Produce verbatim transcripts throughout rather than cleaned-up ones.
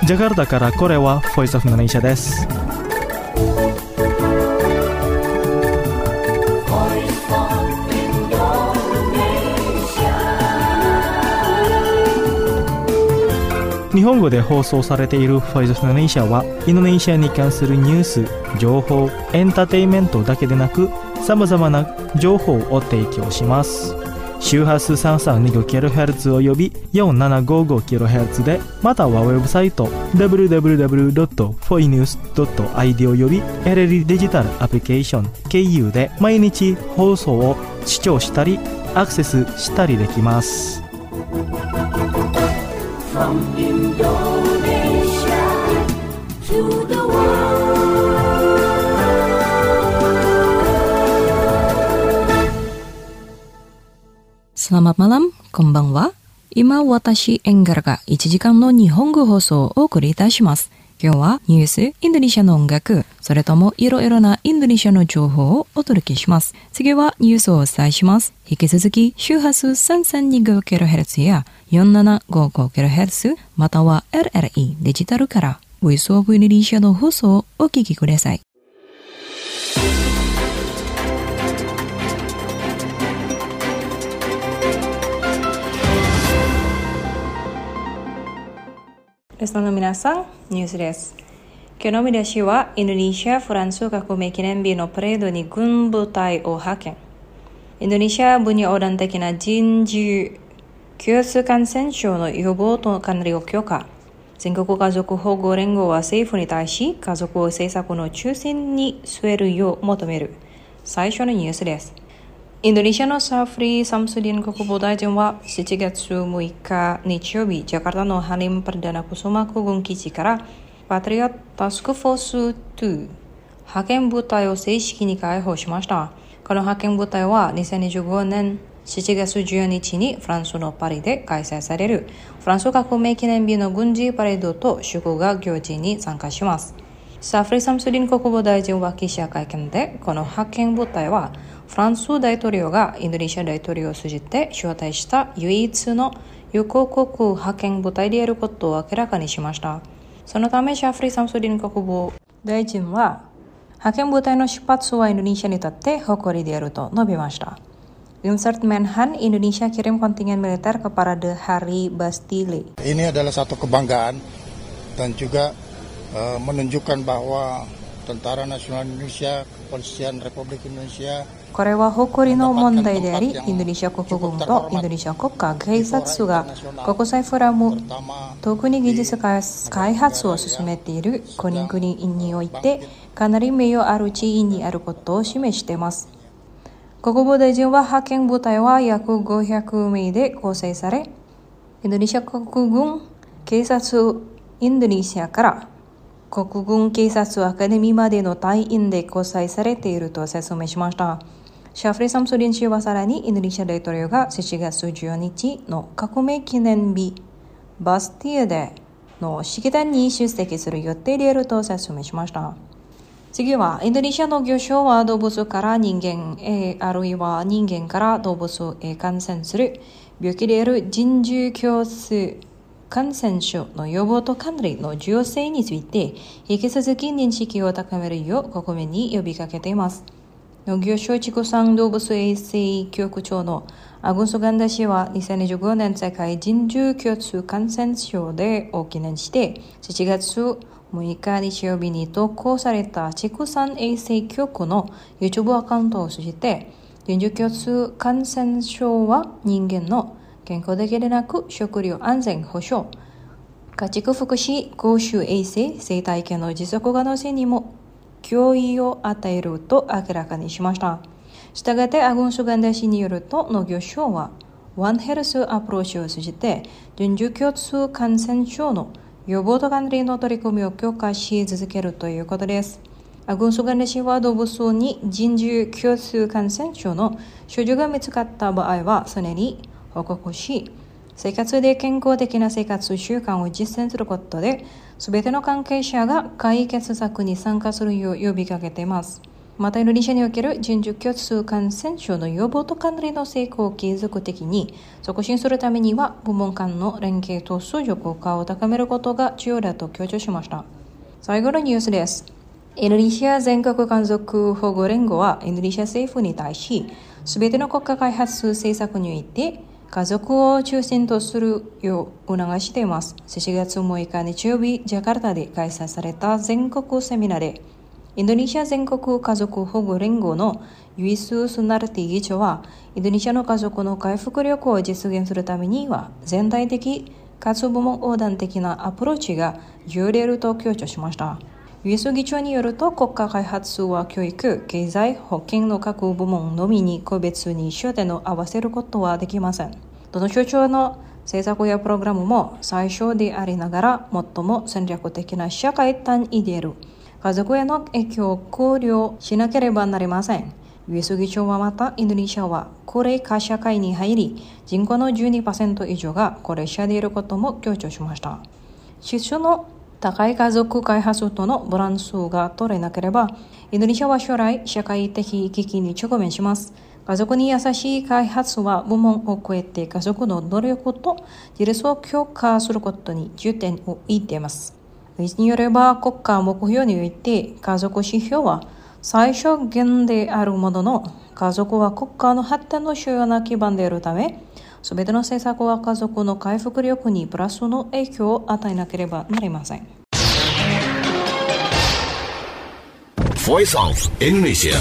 ジャカルタからこれはボイスオフインドネシアです。日本語で放送されているボイスオフインドネシアはインドネシアに関するニュース、情報、エンターテインメントだけでなくさまざまな情報を提供します。周波数 さんさんにごキロヘルツ および よんななごごキロヘルツ で、またはウェブサイト ダブリューダブリューダブリュードットフォイニュースドットアイディー および エルエル デジタルアプリケーション経由で毎日放送を視聴したりアクセスしたりできます。From Indonesia to the world. Selamat malam, konbanwa. Ima watashi Enggarがいちじかんの日本語放送をお送りいたします。今日はニュース、インドネシアの音楽、それともいろいろなインドネシアの情報をお届けします。次はニュースをお伝えします。引き続き周波数 さんさんにごキロヘルツ や よんななごごキロヘルツ または エルエルイー デジタルからボイスオブインドネシアの放送をお聞きください。リスナーの皆さん、ニュースです。今日の見出しは、インドネシア・フランス革命記念日のパレードに軍部隊を派遣。インドネシア分野横断的な人獣共通感染症の予防と管理を強化。全国家族保護連合は政府に対し、家族を政策の中心に据えるよう求める。最初のニュースです。インドネシアのサフリ・サムスディン国防大臣はしちがつむいか日曜日、ジャカルタのハリム・パルダナ・クソマ空軍基地からパトリオット・タスクフォースに派遣部隊を正式に解放しました。この派遣部隊はにせんにじゅうごねんしちがつじゅうににちにフランスのパリで開催されるフランス革命記念日の軍事パレードと祝賀行事に参加します。サフリ・サムスディン国防大臣は記者会見で、この派遣部隊はフランス大統領がインドネシア大統領を通じて招待した唯一の友好国派遣部隊であることを明らかにしました。そのためシャフリ・サムスディン国防大臣は派遣部隊の出発はインドネシアにとって誇りであると述べました。Insert Menhan Indonesia kirim kontingen militer ke Parade Hari Bastille. Ini adalah satu kebanggaan dan juga uh, menunjukkan bahwa Tentara Nasional Indonesia, Kepolisian Republik Indonesia これは誇りの問題であり、インドネシア国軍とインドネシア国家警察が国際フォーラム、特に技術開発を進めている国々においてかなり名誉ある地位にあることを示しています。国防大臣は派遣部隊は約ごひゃくめいで構成され、インドネシア国軍警察インドネシアから国軍警察アカデミーまでの隊員で構成されていると説明しました。シャフリ・サムスディン氏はさらにインドネシア大統領がしちがつじゅうににちの革命記念日バスティエデの式典に出席する予定であると説明しました。次はインドネシア農業省は動物から人間へあるいは人間から動物へ感染する病気である人獣共通感染症の予防と管理の重要性について引き続き認識を高めるよう国民に呼びかけています。農業省畜産動物衛生局長のアグンソガンダ氏はにせんにじゅうごねん世界人獣共通感染症デーを記念してしちがつむいか日曜日に投稿された畜産衛生局の YouTube アカウントを通じて、人獣共通感染症は人間の健康だけでなく食料安全保障、家畜福祉、公衆衛生、生態系の持続可能性にも脅威を与えると明らかにしました。したがってアグンソガンダ氏によると、農業省はワンヘルスアプローチを通じて人獣共通感染症の予防と管理の取り組みを強化し続けるということです。アグンソガンダ氏は動物に人獣共通感染症の症状が見つかった場合は常に報告し、生活で健康的な生活習慣を実践することで、すべての関係者が解決策に参加するよう呼びかけています。 またインドネシアにおける人種共通感染症の予防と管理の成功を継続的に促進するためには部門間の連携と相乗効果を高めることが重要だと強調しました。最後のニュースです。インドネシア全国家族保護連合はインドネシア政府に対し、すべての国家開発政策において家族を中心とするよう促しています。しちがつむいか日曜日、ジャカルタで開催された全国セミナーで、インドネシア全国家族保護連合のユイス・スナルティ議長は、インドネシアの家族の回復力を実現するためには、全体的かつ部門横断的なアプローチが重要であると強調しました。ユイス議長によると、国家開発は教育、経済、保健の各部門のみに個別に焦点を合わせることはできません。どの省庁の政策やプログラムも最小でありながら最も戦略的な社会単位である家族への影響を考慮しなければなりません。ユイス議長はまた、インドネシアは高齢化社会に入り、人口の じゅうにパーセント 以上が高齢者でいることも強調しました。支出の高い家族開発とのバランスが取れなければ、インドネシアは将来社会的危機に直面します。家族に優しい開発は部門を超えて家族の努力と自立を強化することに重点を置いています。ユイスによれば、国家目標において家族指標は最小限であるものの、家族は国家の発展の主要な基盤であるため、すべての政策は家族の回復力にプラスの影響を与えなければなりません。 Voice of Indonesia.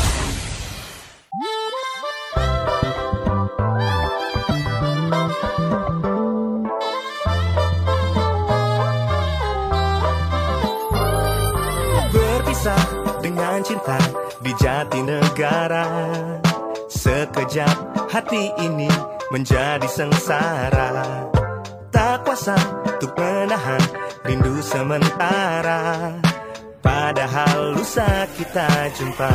Berpisah dengan cinta di Jatinegara, sekejap hati ini menjadi sengsara, tak kuasa untuk menahan rindu sementara, padahal lusa kita jumpa.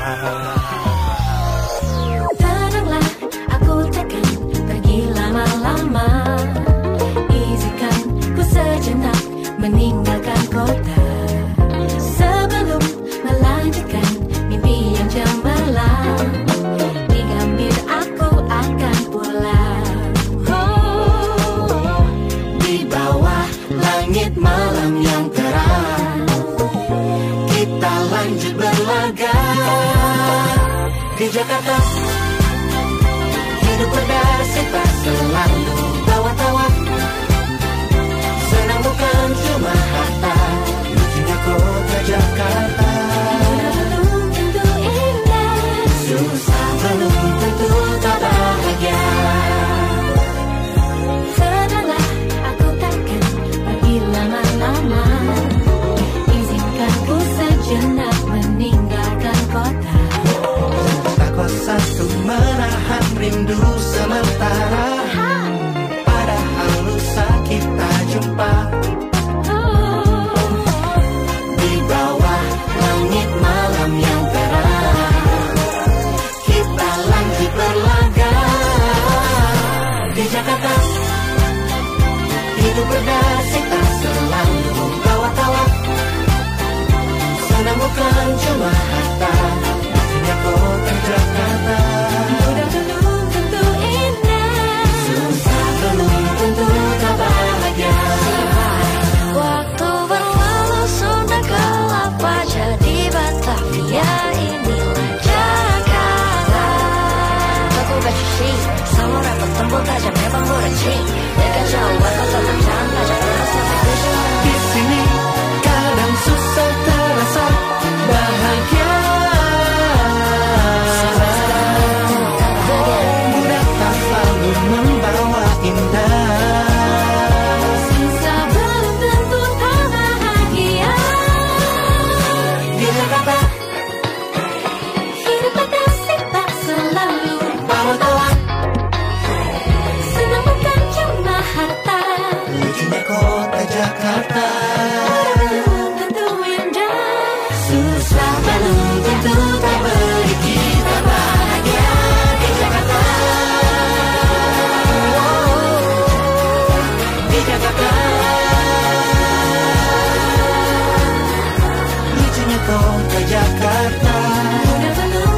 Tenanglah, aku takkan pergi lama-lama, izinkan ku sejenak meninggalkan kota, sebelum melanjutkan mimpi yang cemerlang, di Gambir aku akan pulang. Oh, di bawah langit malam yang terang, kita lanjut berlaga di Jakarta. Hidup berdasar tak selalu tawa-tawa, senang bukan cuma harta, lucunya kota Jakarta. Belum tentu indah, Susah belum tentu tak bahagia. tenanglah, aku takkan pergi lama-lama, izinkan ku sejenak meninggalkan kota, Tak kuasa untuk menahan rindu sementara, padahal lusa kita jumpa. Di bawah langit malam yang terang, kita lanjut berlaga di Jakarta. Hidup berdasar tak selalu tawa-tawa, senang bukan cuma harta, lucunya kota Jakarta. mudah belum tentu indah, Susah belum tentu tak bahagia. waktu berlalu sudah gelap, wajah di Batavia, inilah Jakarta. Aku bercuci, semua rapat tembok tajam memang beracing, dekat jauh atau tetap jalan pajak terus sampai tujuan. Di sini kadang susah terasa bahagia, mudah tak selalu membawa indah. Susah belum tentu tak bahagia, Di Jakarta hidup berdasar tak selalu bawa tawa, senang bukan cuma harta, lucunya kota Jakarta. belum tentu indah, Susah belum tentu tak beri kita bahagia di Jakarta. Di Jakarta, lucunya kota Jakarta. mudah belum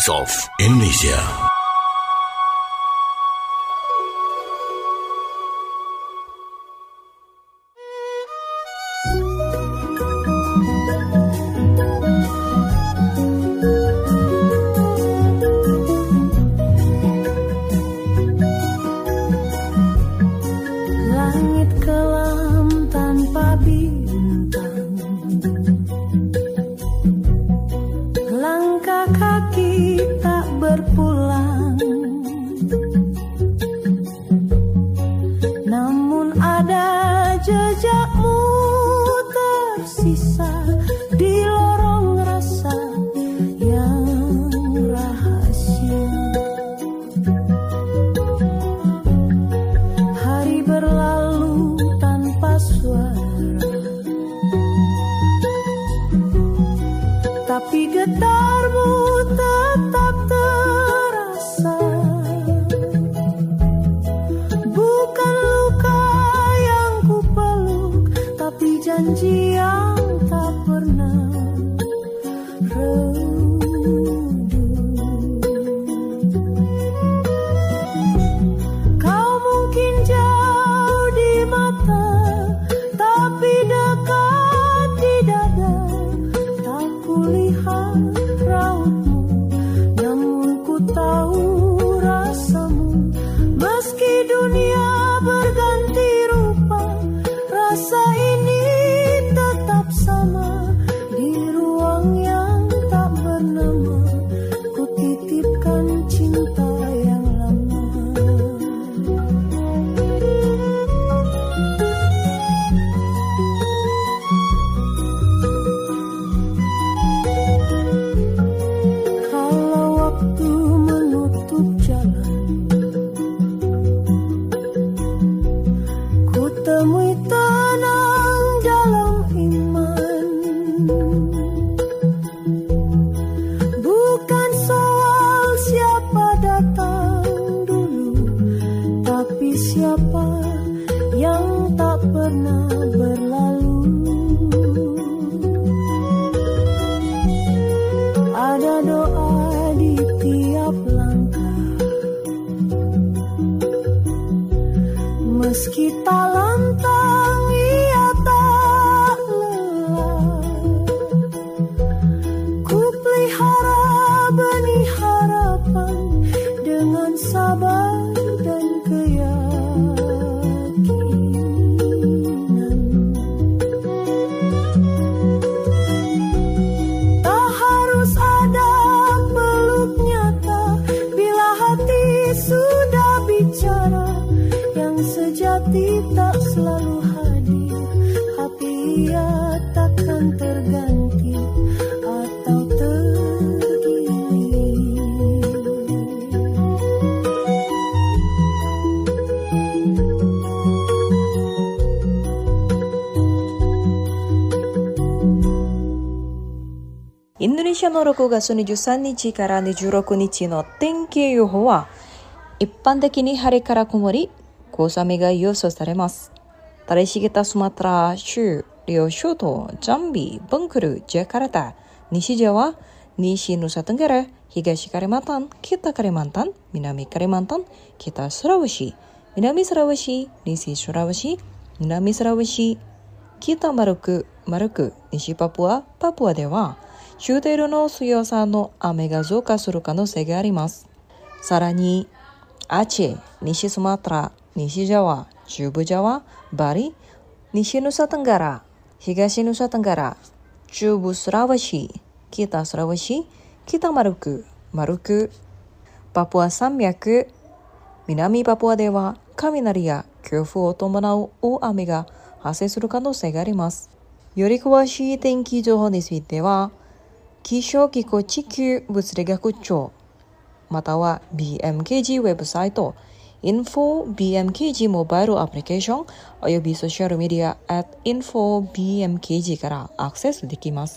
Voice of Indonesia. Indonesiaのろくがつにじゅうさんにちからにじゅうろくにちの天気予報は、一般的に晴れから曇り、小雨が予想されます。Dari sekitar Sumatera, Shu, Rio Shoto, Jambi, Bengkulu, Jakarta, Nishi Jawa, Nishi Nusa Tenggara, Higashi Kalimantan, Kita Kalimantan, Minami Kalimantan, Kita Sulawesi, Minami Sulawesi, Nishi Sulawesi, Minami Sulawesi, Kita Maluku, Maluku, Nishi Papua, Papua では、中程度の強さの雨が増加する可能性があります。さらに、アチェ、西スマトラ、西ジャワ、中部ジャワ、バリ、西ヌサテンガラ、東ヌサテンガラ、中部スラワシ、北スラワシ、北マルク、マルク、パプア山脈、南パプアでは雷や強風を伴う大雨が発生する可能性があります。より詳しい天気情報については、気象機構地球物理学庁または ビーエムケージー ウェブサイト インフォ ビーエムケージー モバイルアプリケーションおよびソーシャルメディア at インフォ ビーエムケージー からアクセスできます。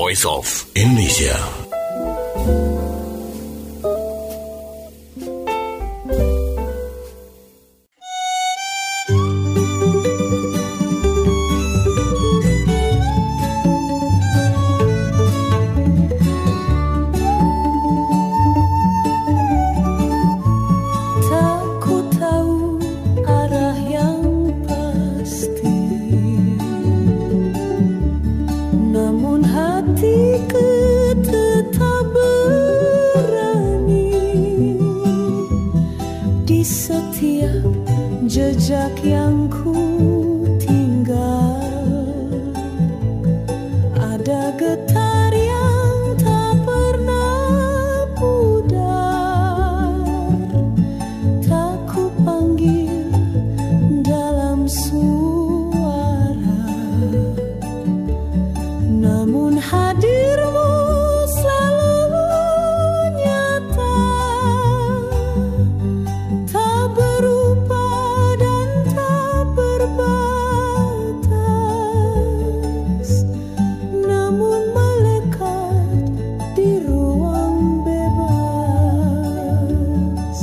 Voice of Indonesia. Jejak yang ku tinggal, ada getar yang tak pernah pudar, tak ku panggil dalam suara, namun hadirmu selalu nyata, tak berupa terbatas, namun melekat di ruang bebas.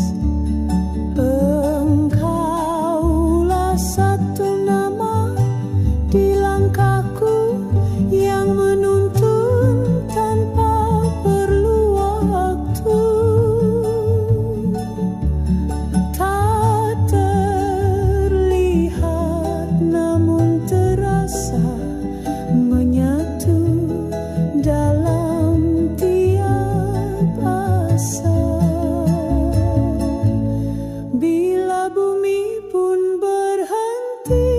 Engkaulah satu nama di langkahku yang menuntun tanpa perlu waktu. Tak terlihat namun terasa menyatu dalam tiap asa. Bila bumi pun berhenti,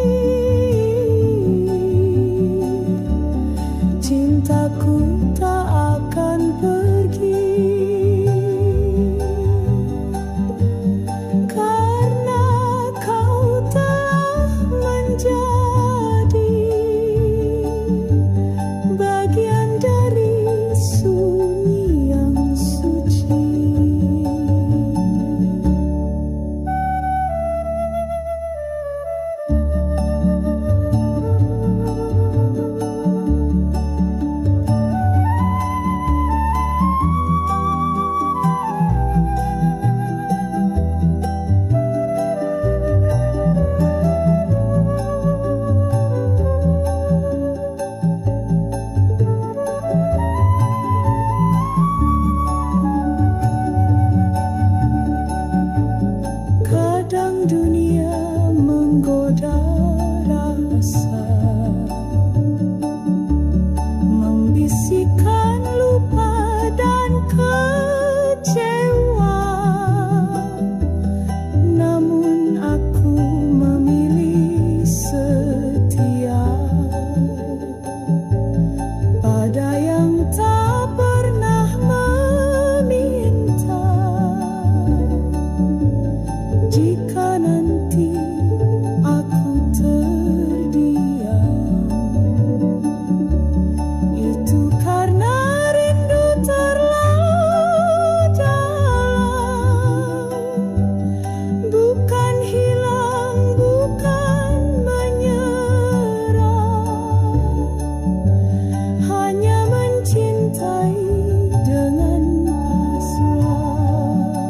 cintaku tak akan pergi, karena kau telah menjadi bagian dari sunyi yang suci. Kadang dunia menggoda rasa, membisikkan lupa dan kecewa, namun aku memilih setia pada yang tak pernah meminta. Jika nanti aku terdiam, itu karena rindu terlalu dalam, bukan hilang, bukan menyerah, hanya mencintai dengan pasrah.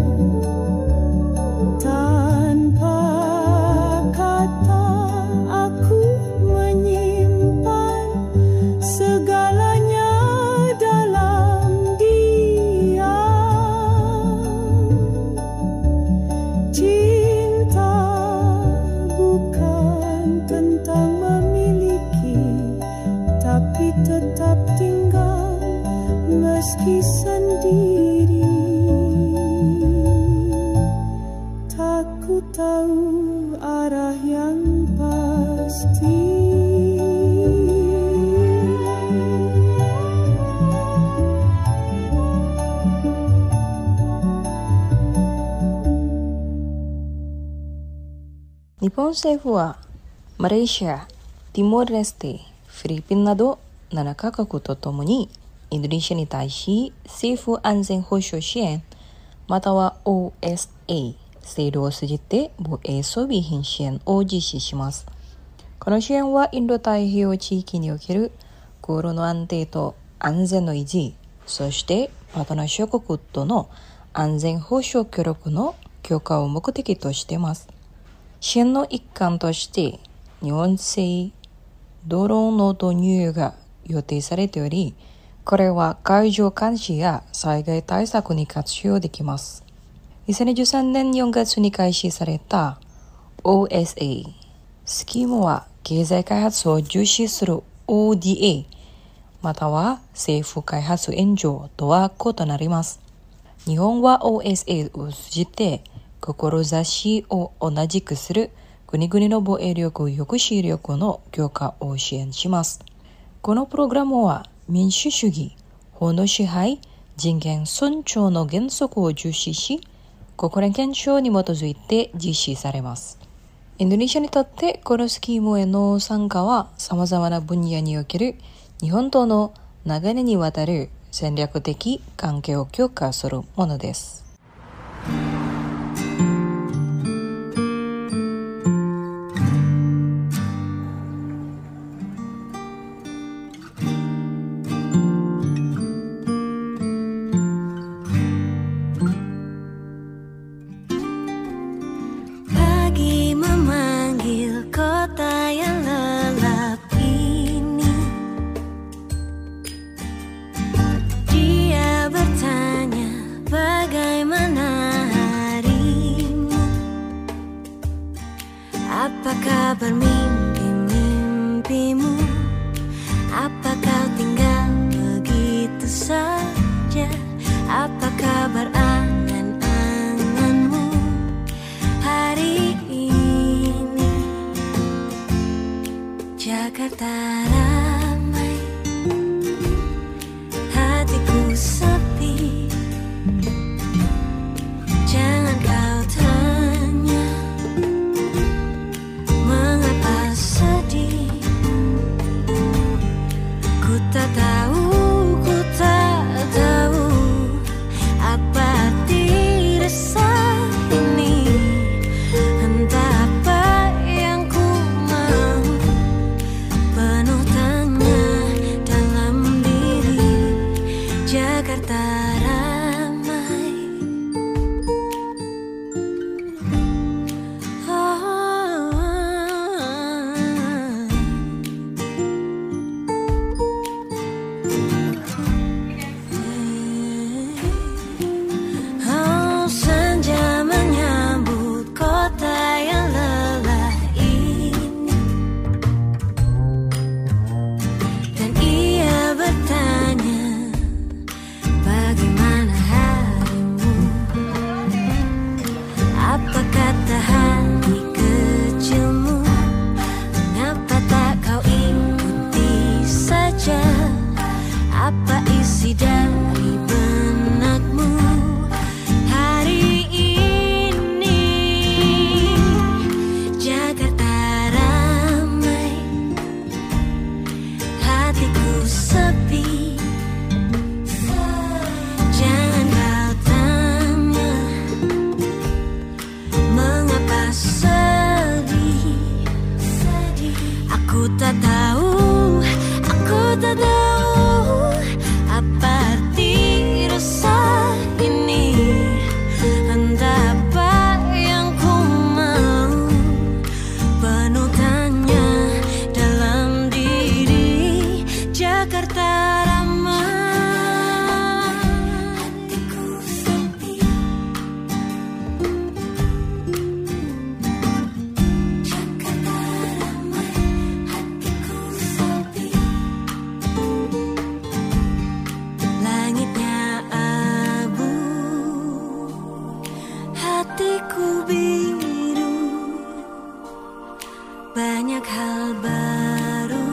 Tanpa kata aku menyimpan segalanya dalam diam. Cinta bukan tentang memiliki, tapi tetap tinggal meski sendiri. Tak ku tahu arah yang pasti. Nippon 政府はマレーシア、ティモールレステ、フィリピンなどななカ国とともにインドネシアに対し政府安全保障支援または オーエスエー 制度を通じて防衛装備品支援を実施します。この支援はインド太平洋地域における航路の安定と安全の維持、そしてパートナー諸国との安全保障協力の強化を目的としています。支援の一環として日本製ドローンの導入が予定されており、これは海上監視や災害対策に活用できます。にせんじゅうさんねんよんがつに開始された オーエスエー スキームは経済開発を重視する オーディーエー または政府開発援助とは異なります。日本は オーエスエー を通じて志を同じくする国々の防衛力抑止力の強化を支援します。このプログラムは民主主義、法の支配、人権尊重の原則を重視し、国連憲章に基づいて実施されます。インドネシアにとってこのスキームへの参加は様々な分野における日本との長年にわたる戦略的関係を強化するものです。 Apakah bermimpi-mimpimu? Apa kau tinggal begitu saja? Apa kabar angan-anganmu hari ini? Jakarta ramai, hatiku sepi. Jangan kau tanya mengapa sedih. Ku tak tahu, ku tak tahu apa arti resah ini. Entah apa yang ku mau, penuh tanya dalam diri. Jakarta ramai. Oh, senja menyambut kota yang lelah ini, dan ia bertanya, bagaimana harimu? Apa kata hati kecilmu? Mengapa tak kau ikuti saja? Apa isi dari benakmu hari ini? Jakarta ramai, hatiku sepi. Jangan kau tanya mengapa sedih. Aku tak tahu, aku tak tahu apa arti resah ini. Entah apa yang ku mau, penuh tanya dalam diri. Jakarta ramai, hatiku sepi. Jakarta ramai, hatiku sepi. Langitnya abu, hatiku biru. Banyak hal baru,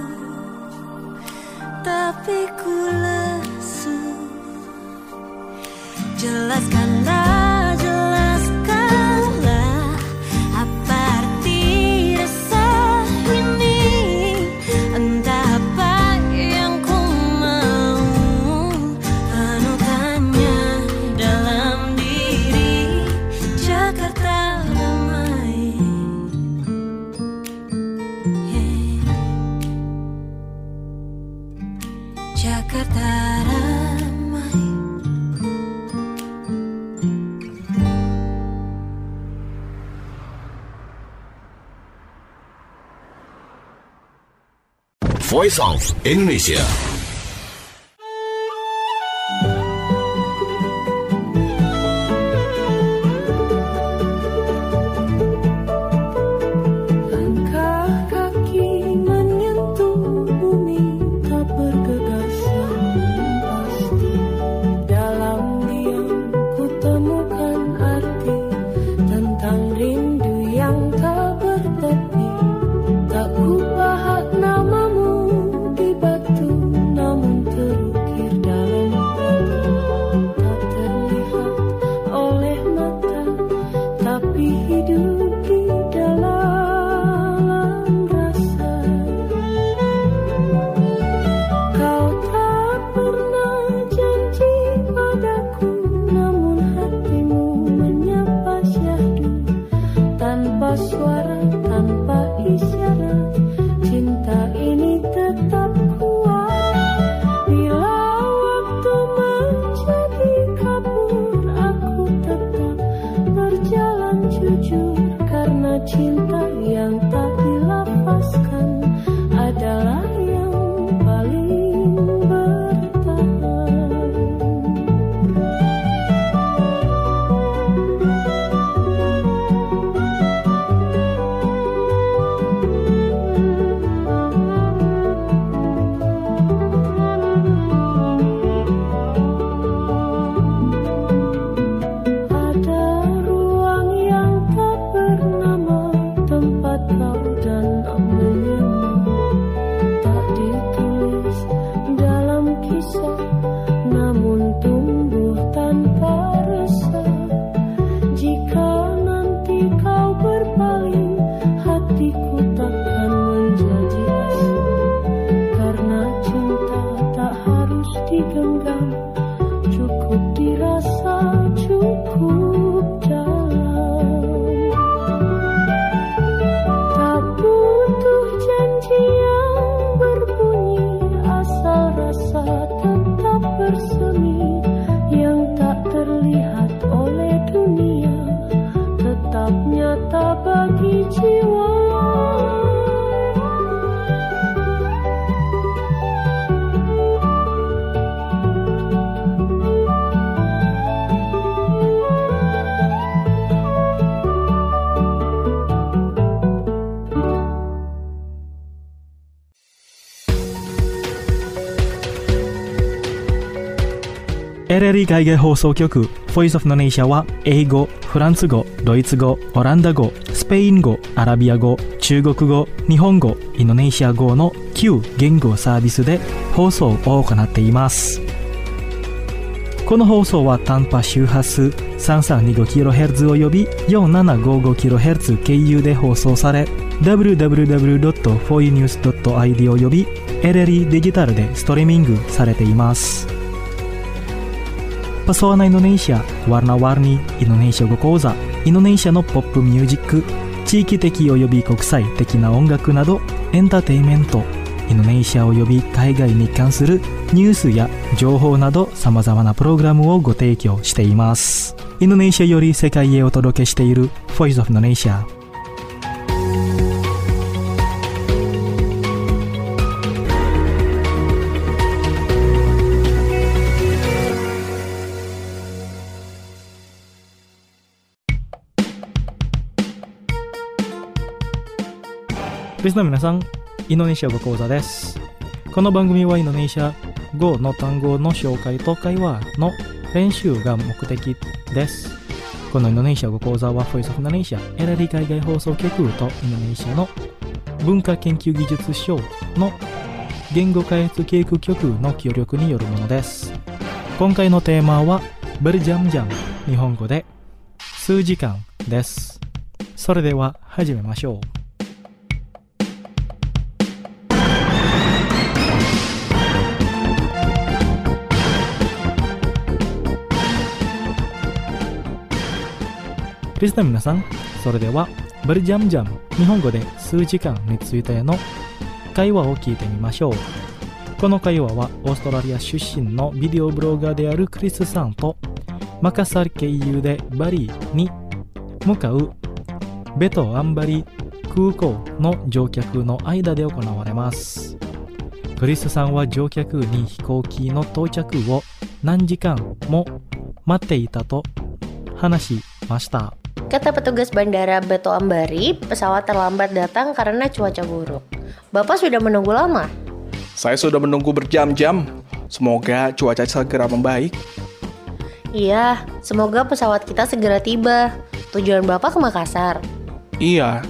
tapi ku lesu. Jelaskanlah, jelaskanlah apa arti resah ini. Entah apa yang ku mau, penuh tanya dalam diri. Jakarta ramai, yeah. 「 Voice of Indonesia. エルエルイ 海外放送局 Voice of Indonesia は英語、フランス語、ドイツ語、オランダ語、スペイン語、アラビア語、中国語、日本語、インドネシア語のきゅう言語サービスで放送を行っています。この放送は短波周波数 さんさんにごキロヘルツ および よんななごごキロヘルツ 経由で放送され ダブリューダブリューダブリュードットフォーユーニュースドットアイディー および エルエルイ デジタルでストリーミングされています。Pesona Indonesia, warna-warni Indonesia語講座、インドネシアのポップミュージック、地域的および国際的な音楽などエンターテインメント、インドネシアおよび海外に関するニュースや情報など様々なプログラムをご提供しています。インドネシアより世界へお届けしている Voice of Indonesia。リスナーの皆さん、インドネシア語講座です。この番組はインドネシア語の単語の紹介と会話の練習が目的です。このインドネシア語講座は Voice of Indonesia エルエルイ 海外放送局とインドネシアの文化研究技術省の言語開発計画局の協力によるものです。今回のテーマはberjam-jam、日本語で数時間です。それでは始めましょう。リスナーの皆さん、それではberjam-jam、日本語で数時間についての会話を聞いてみましょう。この会話はオーストラリア出身のビデオブロガーであるクリスさんとマカサル経由でバリに向かうベトアンバリ空港の乗客の間で行われます。 クリスさんは乗客に飛行機の到着を何時間も待っていたと話しました。 Kata petugas bandara Beto Ambari, pesawat terlambat datang karena cuaca buruk. Bapak sudah menunggu lama? Saya sudah menunggu berjam-jam. Semoga cuaca segera membaik. Iya, semoga pesawat kita segera tiba. Tujuan Bapak ke Makassar? Iya.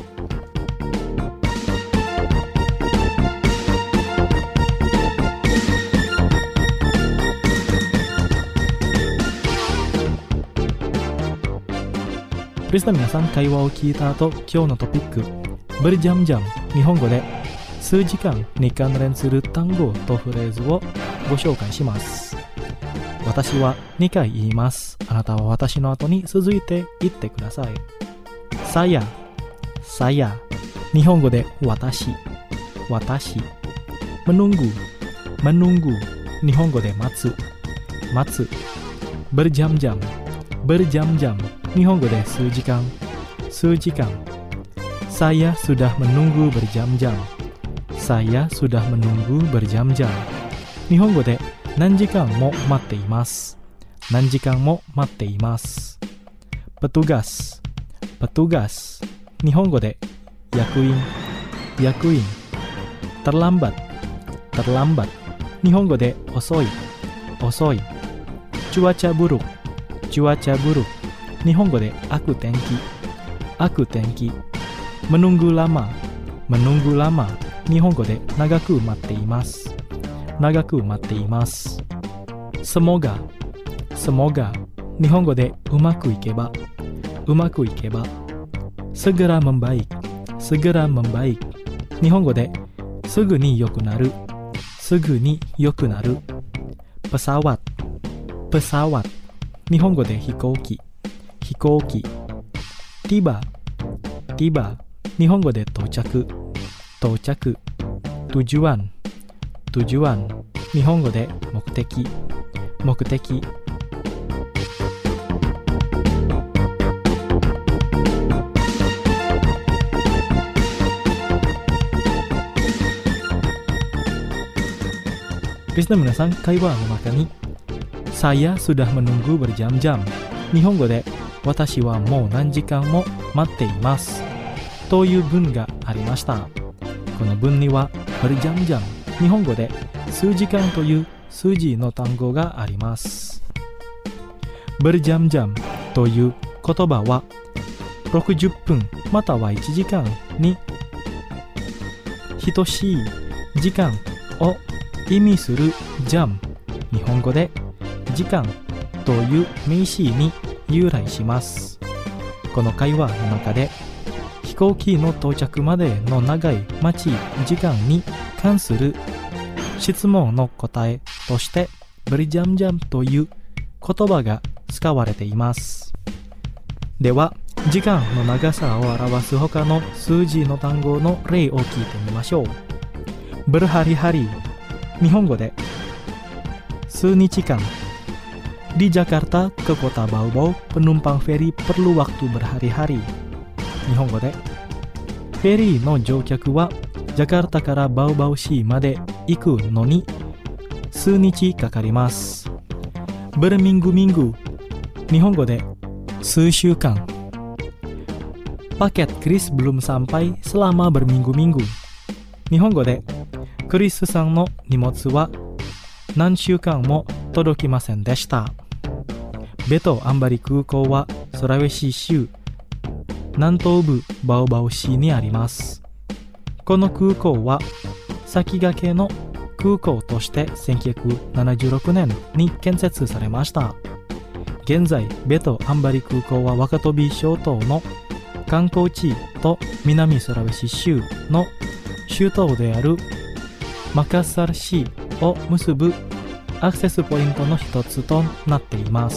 リスナーの皆さん、会話を聞いた後、今日のトピック、ブルジャムジャム、日本語で数時間に関連する単語とフレーズをご紹介します。私はにかい言います。あなたは私の後に続いて言ってください。さや、さや、日本語で私、私。menunggu、menunggu、日本語で待つ、待つ。berjam-jam、berjam-jam、日本語で数時間、数時間。Saya sudah menunggu berjam-jam. Saya sudah menunggu berjam-jam. 日本語で何時間も待っています。何時間も待っています。petugas、petugas。日本語で役員、役員。terlambat、terlambat。日本語で遅い、遅い。cuaca buruk、cuaca buruk。日本語で悪天気、悪天気。menunggu lama、menunggu lama。日本語で長く待っています、長く待っています。semoga、semoga。日本語でうまくいけば、うまくいけば。segera membaik、segera membaik。日本語ですぐに良くなる、すぐに良くなる。pesawat、pesawat。日本語で飛行機、飛行機。tiba、tiba。日本語で到着、到着。tujuan、tujuan。日本語で目的、目的。リスナーの皆さん、会話の中にSaya sudah menunggu berjam-jam。日本語で私はもう何時間も待っていますという文がありました。この文にはberjam-jam、日本語で数時間という数字の単語があります。berjam-jamという言葉はろくじゅっぷんまたはいちじかんに等しい時間を意味するジャム、日本語で時間という名詞に由来します。この会話の中で飛行機の到着までの長い待ち時間に関する質問の答えとしてberjam-jamという言葉が使われています。では、時間の長さを表す他の数字の単語の例を聞いてみましょう。berhari-hari、日本語で数日間。Di Jakarta ke kota Baobab, penumpang feri perlu waktu berhari-hari。日本語でフェリーの乗客はジャカルタからバオバオ市まで行くのに数日かかります。berminggu-minggu、日本語で数週間。Paket Chris belum sampai selama berminggu-minggu。日本語でクリスさんの荷物は何週間も届きませんでした。ベトアンバリ空港はソラウェシ州南東部バオバオ市にあります。この空港は先駆けの空港としてせんきゅうひゃくななじゅうろくねんに建設されました。現在、ベトアンバリ空港は若飛諸島の観光地と南ソラウェシ州の首都であるマカッサル市を結ぶアクセスポイントの一つとなっています。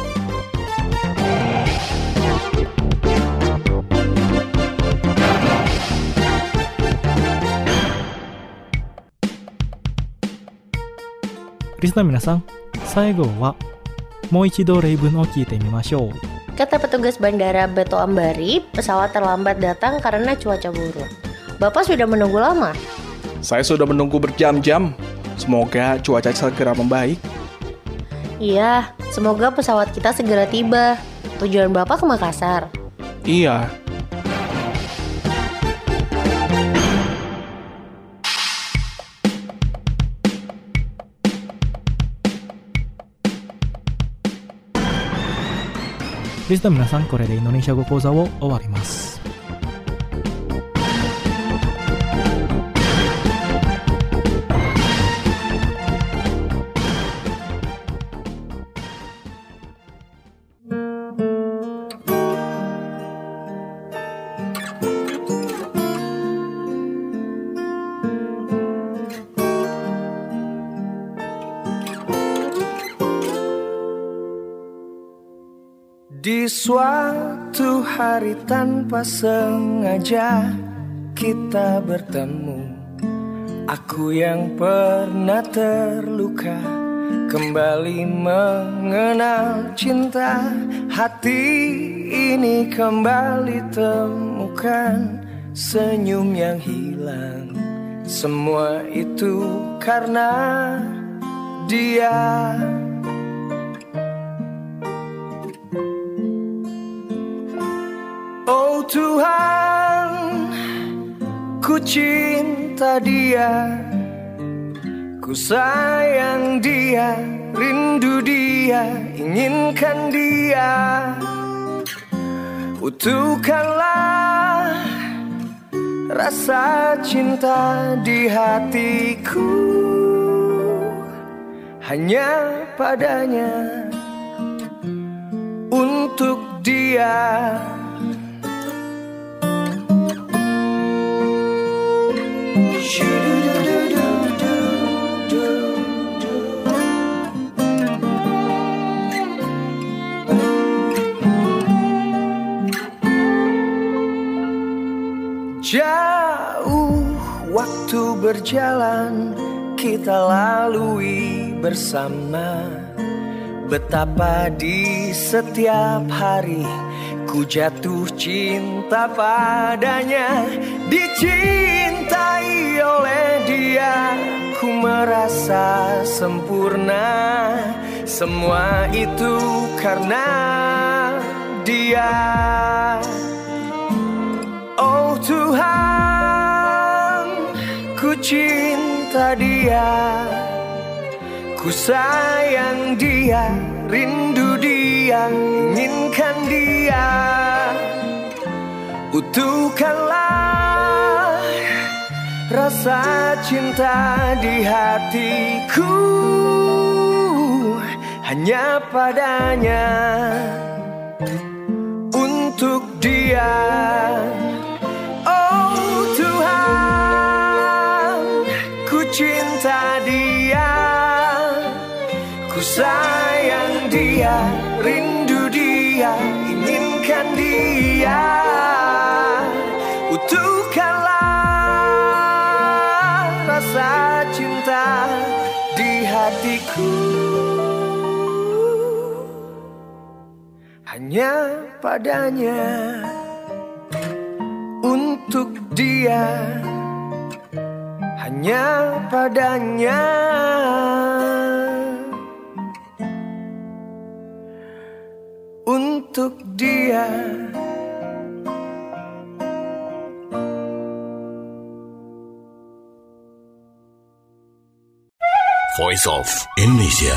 リスナーの皆さん、最後はもう一度例文を聞いてみましょう。 Kata petugas bandara Beto Ambari, pesawat terlambat datang karena cuaca buruk. Bapak sudah menunggu lama? Saya sudah menunggu berjam-jam. Semoga cuaca segera membaik. Iya, semoga pesawat kita segera tiba. Tujuan Bapak ke Makassar? Iya. Desu to minasan, これでインドネシア語講座を終わります。 Di suatu hari tanpa sengaja kita bertemu. Aku yang pernah terluka kembali mengenal cinta. Hati ini kembali temukan senyum yang hilang. Semua itu karena dia. Oh Tuhan, ku cinta dia, ku sayang dia, rindu dia, inginkan dia. Utuhkanlah rasa cinta di hatiku, hanya padanya, untuk dia. Jauh waktu berjalan kita lalui bersama. Betapa di setiap hari ku jatuh cinta padanya. Dicintai oleh dia ku merasa sempurna. Semua itu karena dia. Oh Tuhan, ku cinta dia, ku sayang dia, rindu dia, inginkan dia. Utuhkanlah rasa cinta di hatiku, hanya padanya, untuk dia. Oh Tuhan, ku cinta dia, ku sayang dia, rindu dia, inginkan dia. Utuhkanlah rasa cinta di hatiku, hanya padanya, untuk dia, hanya padanya, untuk dia. Voice of Indonesia.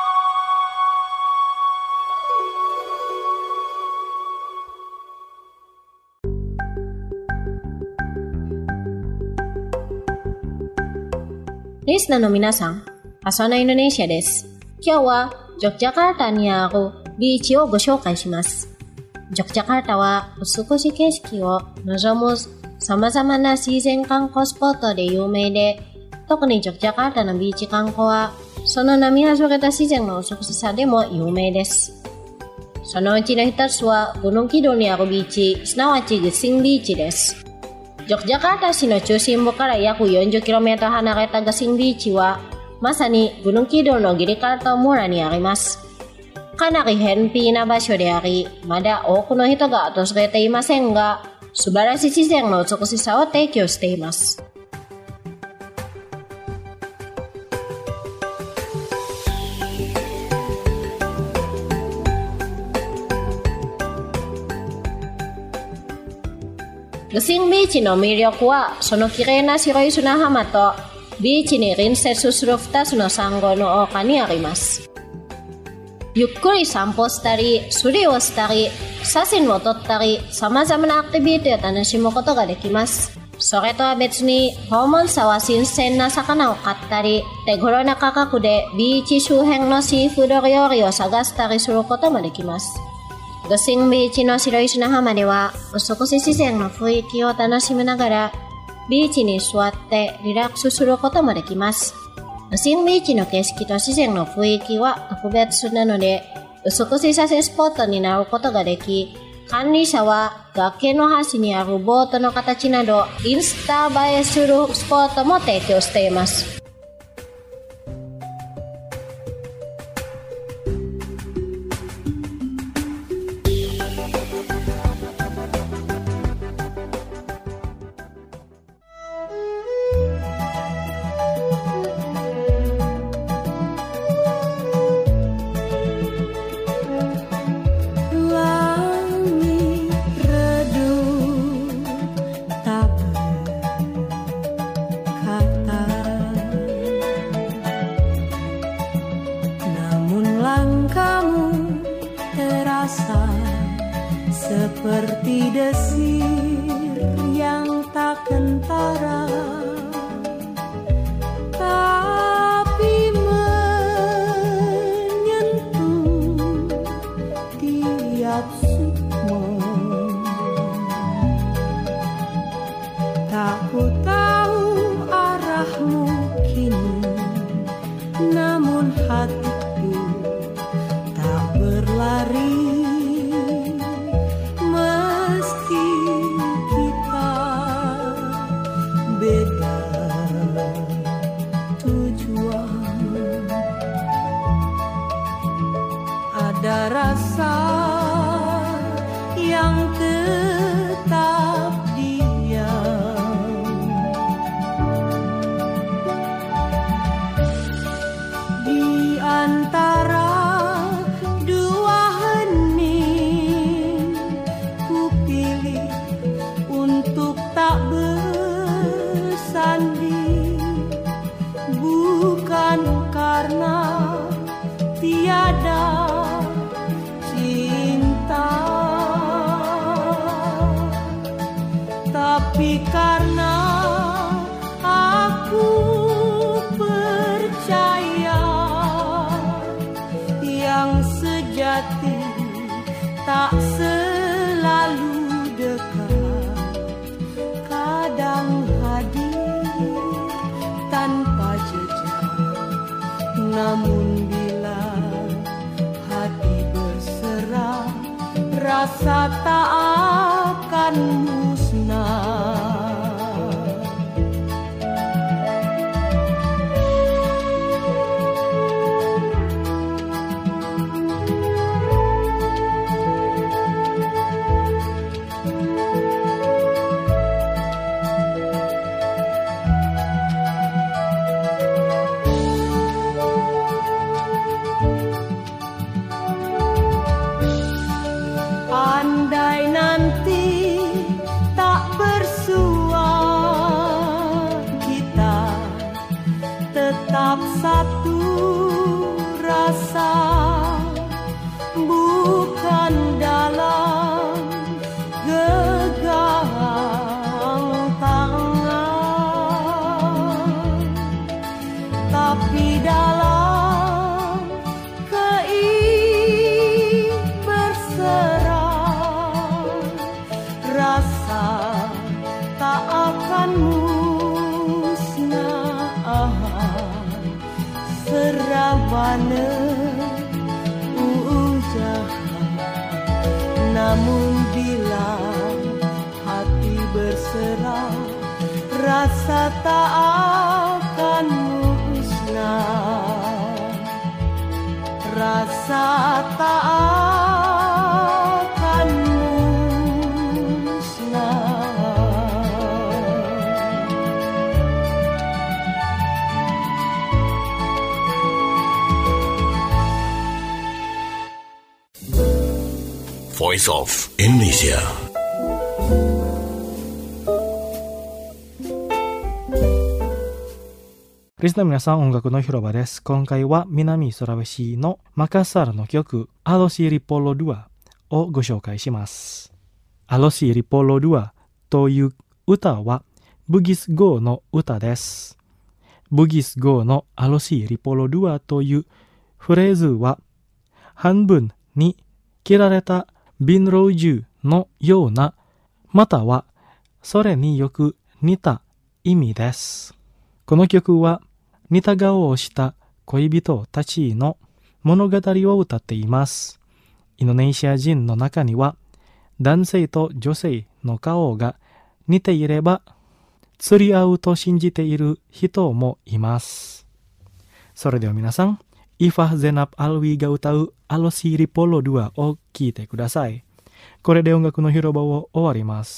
Listenerの皆さん、朝のインドネシアです。今日はジョクジャカルタにあるビーチをご紹介します。ジョクジャカルタは美しい景色を望む様々な自然観光スポットで有名で、特にジョクジャカルタのビーチ観光はその波あふれた自然の美しさでも有名です。そのうちの一つはGunung Kidulにあるビーチ、すなわちGesingビーチです。ジョクジャカルタ市の中心部から約 よんじゅっキロメートル 離れたガシンビーチは、まさにグヌンキドルのギリカルタ村にあります。かなり偏僻な場所であり、まだ多くの人が訪れていませんが、素晴らしい自然の美しさを提供しています。 Gesing bichi no miryoku wa sono kirei na shiroi sunahama to bichi ni rinsetsu suru futasu no sango no oka ni arimasu. Yukkuri sanpo shitari, suri wo shitari, shasin wo tottari, samazama na activity o tanashimu koto ga dekimasu. それとは別に訪問者は新鮮な魚を買ったり、手頃な価格でビーチ周辺のシーフード料理を探したりすることもできます。グシンビーチの白い砂浜では美しい自然の雰囲気を楽しみながらビーチに座ってリラックスすることもできます。グシンビーチの景色と自然の雰囲気は特別なので美しい写真スポットになることができ、管理者は崖の端にあるボートの形などインスタ映えするスポットも提供しています。 Seperti desir yang tak kentara, tapi menyentuh tiap sukmo. Tak ku tahu arahmu kini, namun hatiku tak berlari. Ada rasa yang tetap diam di antara dua hening. Ku pilih untuk tak bersanding, bukan karena tiada tapi karena aku percaya yang sejati tak selalu dekat, kadang hadir tanpa jejak. Namun bila hati berserah, rasa tak akan musnah. Andai nanti tak bersua, kita tetap satu rasa, bukan dalam genggam tangan, tapi dalam tak akan musnah. Serabana ujaha, namun bila hati berserah, rasa tak akan musnah. Rasa tak akan musnah. Voice of Indonesia. リスナーの皆さん、音楽の広場です。今回は南ソラベシのマカサルの曲アロシリポロドゥアをご紹介します。アロシリポロドゥアという歌はブギス語の歌です。ブギス語のアロシリポロドゥアというフレーズは半分に切られたビンロージュのような、またはそれによく似た意味です。この曲は似た顔をした恋人たちの物語を歌っています。インドネシア人の中には男性と女性の顔が似ていれば釣り合うと信じている人もいます。それでは皆さん、イファ・ゼナプ・アルウィが歌うアロシリポロドゥアを聴いてください。これで音楽の広場を終わります。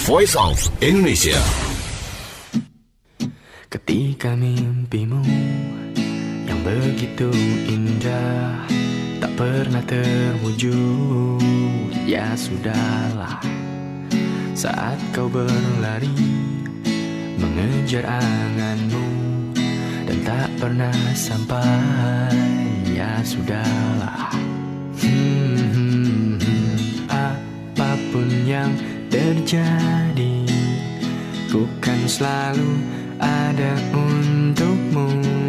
Voice of Indonesia. Ketika mimpimu yang begitu indah tak pernah terwujud, ya sudahlah. Saat kau berlari mengejar anganmu dan tak pernah sampai, ya sudahlah. Hmm, hmm, hmm. Apapun yang terjadi, ku kan selalu ada untukmu.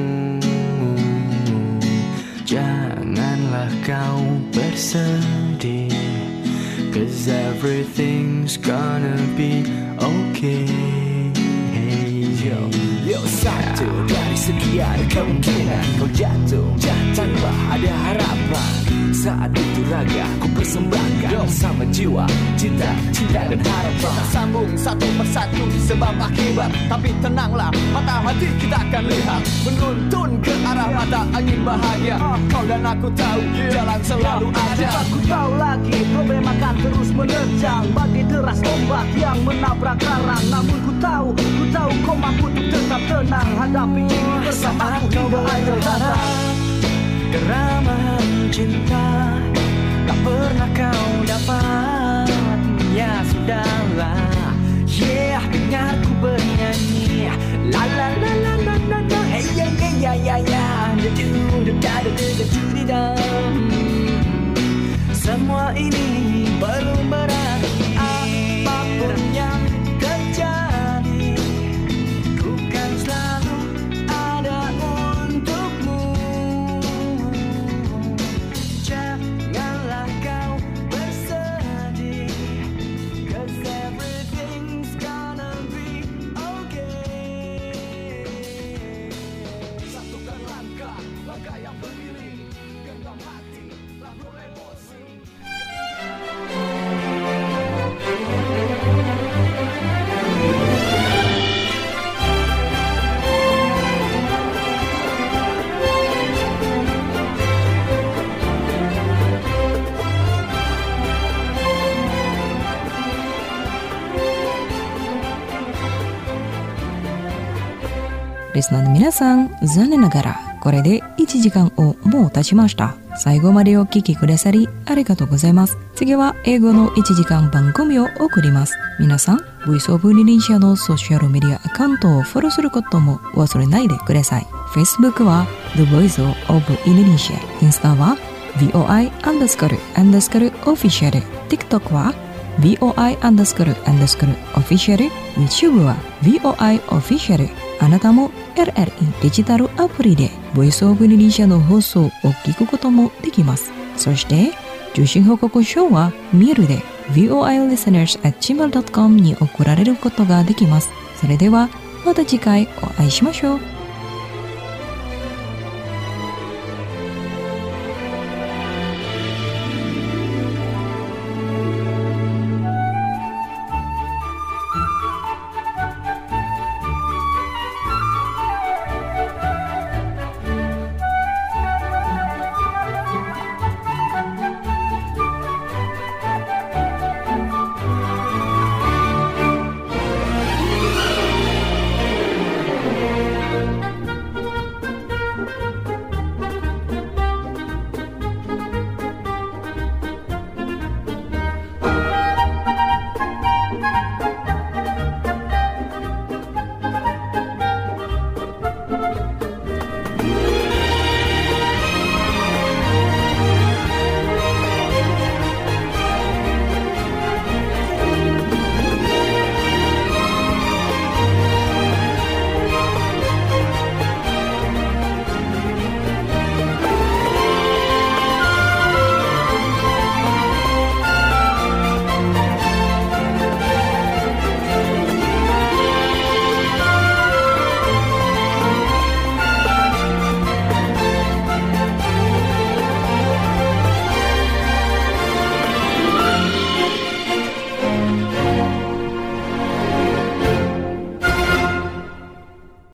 Janganlah kau bersedih, 'cause everything's gonna be okay. Yo, yo, satu dari sekian kemungkinan kau jatuh tanpa ada harapan. Saat itu raga ku persembahkan bersama jiwa, cinta, cinta dan harapan. Kita sambung satu persatu sebab akibat. Tapi tenanglah, mata hati kita akan lihat, menuntun ke arah mata angin bahagia. Kau dan aku tahu jalan selalu ada. Aku tahu lagi problem akan terus menerjang bagi deras ombak yang menabrak karang. Namun ku tahu, ku tahu kau mampu untuk tetap tenang hadapi ini bersamaku hingga akhir datang. Keramahan cinta tak pernah kau dapat, ya sudahlah. Yeah, dengar ku bernyanyi, la la la la la la la, hey ya ya ya ya, da da da da da da da. Semua ini belum berarti apapun yang terjadi, ku kan selalu ada untukmu. Janganlah kau bersedih, 'cause everything's gonna be okay. Satukan langkah, langkah yang beriring, genggam hati, lalu emosi. Listenerの皆さん、残念ながらこれでいちじかんをもう経ちました。最後までお聞きくださりありがとうございます。次は英語のいちじかん番組を送ります。皆さん、Voice of Indonesia のソーシャルメディアアカウントをフォローすることも忘れないでください。Facebook は The Voice of Indonesia、インスタは ブイオーアイ アンダースコールアンダースコールオフィシャル、TikTok は ブイオーアイ アンダースコールアンダースコールオフィシャル、YouTube は ブイオーアイ オフィシャル。あなたも エルエルイー デジタルアプリで Voice of Indonesia の放送を聞くこともできます。そして受信報告書はメールで ブイオーアイ リスナーズ アット ジーメール ドット コム に送られることができます。それではまた次回お会いしましょう。